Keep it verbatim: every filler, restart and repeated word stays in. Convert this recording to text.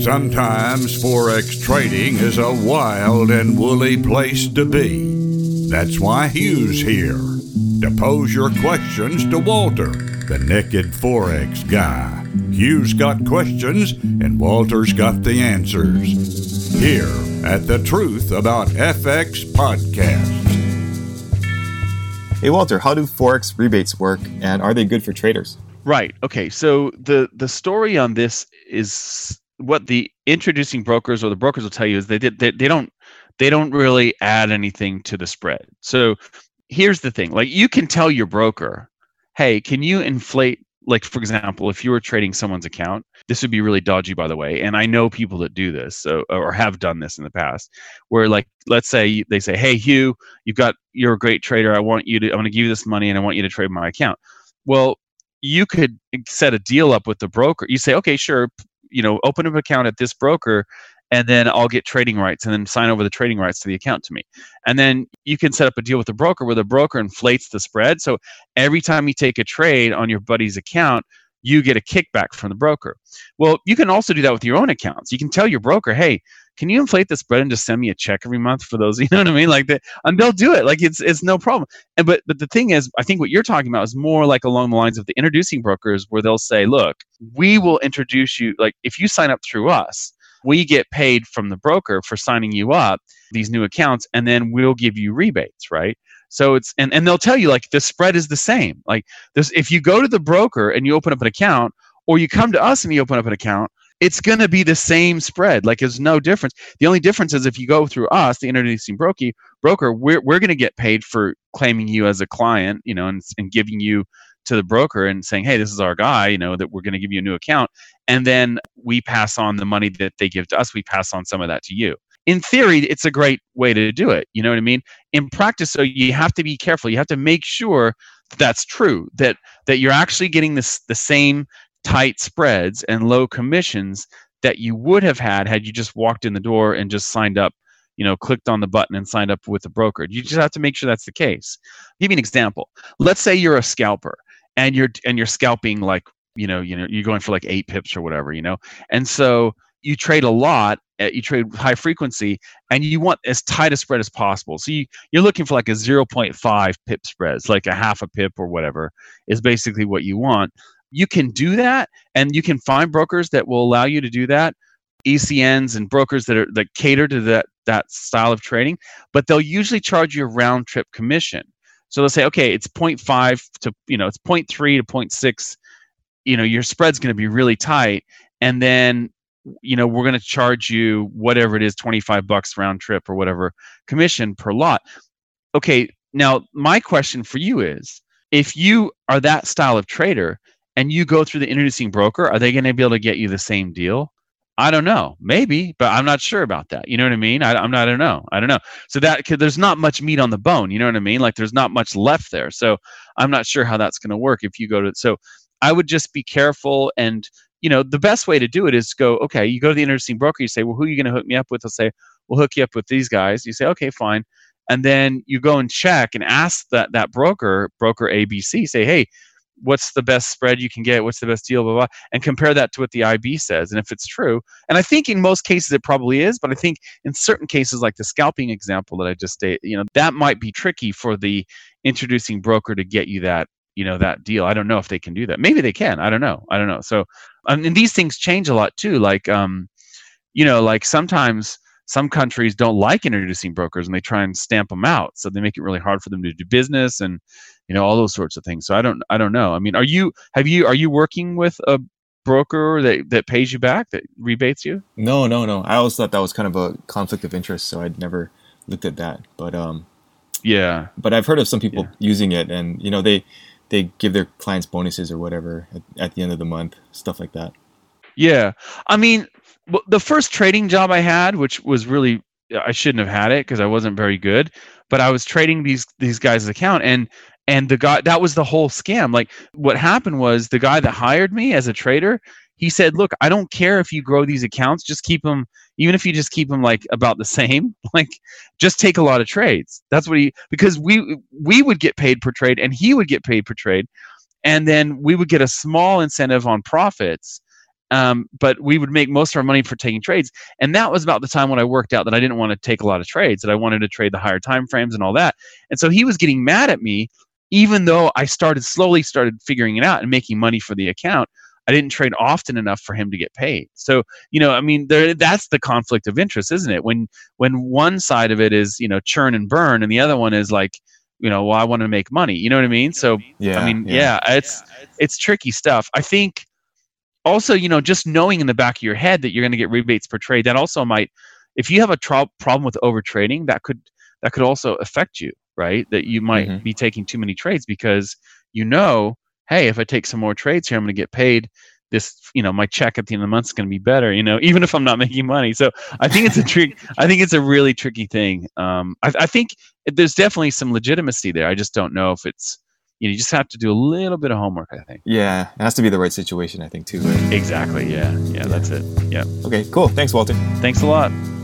Sometimes Forex trading is a wild and woolly place to be. That's why Hugh's here, to pose your questions to Walter, the naked Forex guy. Hugh's got questions and Walter's got the answers. Here at the Truth About F X podcast. Hey Walter, how do Forex rebates work and are they good for traders? Right. Okay. So the, the story on this is what the introducing brokers or the brokers will tell you is they did they, they don't they don't really add anything to the spread. So here's the thing. Like you can tell your broker, hey, can you inflate, like for example, if you were trading someone's account, this would be really dodgy, by the way. And I know people that do this so, or have done this in the past, where like, let's say they say, hey, Hugh, you've got, you're a great trader. I want you to, I'm going to give you this money and I want you to trade my account. Well, you could set a deal up with the broker. You say, okay, sure. You know, open up an account at this broker and then I'll get trading rights and then sign over the trading rights to the account to me. And then you can set up a deal with the broker where the broker inflates the spread. So every time you take a trade on your buddy's account, you get a kickback from the broker. Well, you can also do that with your own accounts. You can tell your broker, hey, can you inflate the spread and just send me a check every month for those? You know what I mean? Like that, and they'll do it. Like it's it's no problem. And but but the thing is, I think what you're talking about is more like along the lines of the introducing brokers, where they'll say, look, we will introduce you. Like if you sign up through us, we get paid from the broker for signing you up these new accounts, and then we'll give you rebates, right? So it's and, and they'll tell you like the spread is the same. Like this, if you go to the broker and you open up an account, or you come to us and you open up an account, it's going to be the same spread. Like there's no difference. The only difference is if you go through us, the introducing broker, broker, we're we're going to get paid for claiming you as a client, you know, and and giving you to the broker and saying, hey, this is our guy, you know, that we're going to give you a new account. And then we pass on the money that they give to us. We pass on some of that to you. In theory, it's a great way to do it. You know what I mean? In practice, so you have to be careful. You have to make sure that that's true, that that you're actually getting this the same tight spreads and low commissions that you would have had had you just walked in the door and just signed up, you know, clicked on the button and signed up with the broker. You just have to make sure that's the case. I'll give you an example. Let's say you're a scalper and you're and you're scalping like, you know, you know, you're going for like eight pips or whatever, you know, and so you trade a lot, you trade high frequency, and you want as tight a spread as possible. So you, you're looking for like a zero point five pip spreads, like a half a pip or whatever is basically what you want. You can do that, and you can find brokers that will allow you to do that, E C Ns and brokers that are that cater to that that style of trading, but they'll usually charge you a round trip commission. So they'll say, okay, it's zero point five to, you know, it's zero point three to zero point six, you know, your spread's going to be really tight, and then, you know, we're going to charge you whatever it is, twenty-five bucks round trip or whatever commission per lot. Okay, now my question for you is, if you are that style of trader and you go through the introducing broker, are they going to be able to get you the same deal? I don't know. Maybe, but I'm not sure about that. You know what I mean? I, I'm not, I don't know. I don't know. So that, cause there's not much meat on the bone. You know what I mean? Like there's not much left there. So I'm not sure how that's going to work if you go to, so I would just be careful. And, you know, the best way to do it is go, okay, you go to the introducing broker, you say, well, who are you going to hook me up with? They'll say, we'll hook you up with these guys. You say, okay, fine. And then you go and check and ask that, that broker, broker A B C, say, hey, what's the best spread you can get? What's the best deal, blah, blah, and compare that to what the I B says. And if it's true, and I think in most cases it probably is, but I think in certain cases, like the scalping example that I just stated, you know, that might be tricky for the introducing broker to get you that, you know, that deal. I don't know if they can do that. Maybe they can. I don't know. I don't know. So, um, and these things change a lot too. Like, um, you know, like sometimes some countries don't like introducing brokers and they try and stamp them out. So they make it really hard for them to do business and, you know, all those sorts of things. So I don't, I don't know. I mean, are you, have you, are you working with a broker that, that pays you back, that rebates you? No, no, no. I always thought that was kind of a conflict of interest. So I'd never looked at that, but, um, yeah, but I've heard of some people yeah. using it and, you know, they, they give their clients bonuses or whatever at, at the end of the month, stuff like that. Yeah. I mean, the first trading job I had, which was really, I shouldn't have had it because I wasn't very good, but I was trading these these guys' account, and and the guy, that was the whole scam. Like what happened was the guy that hired me as a trader, he said, look, I don't care if you grow these accounts, just keep them, even if you just keep them like about the same, like just take a lot of trades. That's what he, because we we would get paid per trade and he would get paid per trade, and then we would get a small incentive on profits. Um, but we would make most of our money for taking trades. And that was about the time when I worked out that I didn't want to take a lot of trades, that I wanted to trade the higher time frames and all that. And so he was getting mad at me, even though I started slowly started figuring it out and making money for the account. I didn't trade often enough for him to get paid. So, you know, I mean, there, that's the conflict of interest, isn't it? When when one side of it is, you know, churn and burn, and the other one is like, you know, well, I want to make money. You know what I mean? So, Yeah, I mean, yeah. yeah, it's it's tricky stuff. I think also, you know, just knowing in the back of your head that you're going to get rebates per trade, that also might, if you have a tro- problem with over trading, that could that could also affect you, right? That you might Mhm. be taking too many trades because you know, hey, if I take some more trades here, I'm going to get paid this, you know, my check at the end of the month is going to be better, you know, even if I'm not making money. So I think it's a trick. I think it's a really tricky thing. Um, I, I think there's definitely some legitimacy there. I just don't know if it's, you know, you just have to do a little bit of homework, I think. Yeah, it has to be the right situation, I think, too. Right? Exactly. Yeah. Yeah. That's it. Yeah. Okay, cool. Thanks, Walter. Thanks a lot.